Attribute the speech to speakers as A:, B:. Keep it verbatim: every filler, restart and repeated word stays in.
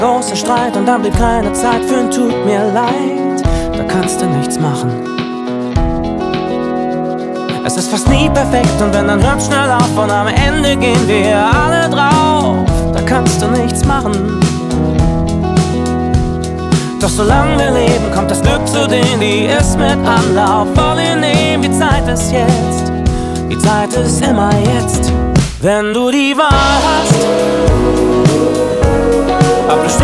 A: Großer Streit und dann blieb keine Zeit für ein Tut mir leid. Da kannst du nichts machen. Es ist fast nie perfekt und wenn, dann hört schnell auf und am Ende gehen wir alle drauf. Da kannst du nichts machen. Doch solange wir leben, kommt das Glück zu denen, die es mit Anlauf wollen nehmen. Die Zeit ist jetzt, die Zeit ist immer jetzt. Wenn du die Wahl hast, ob du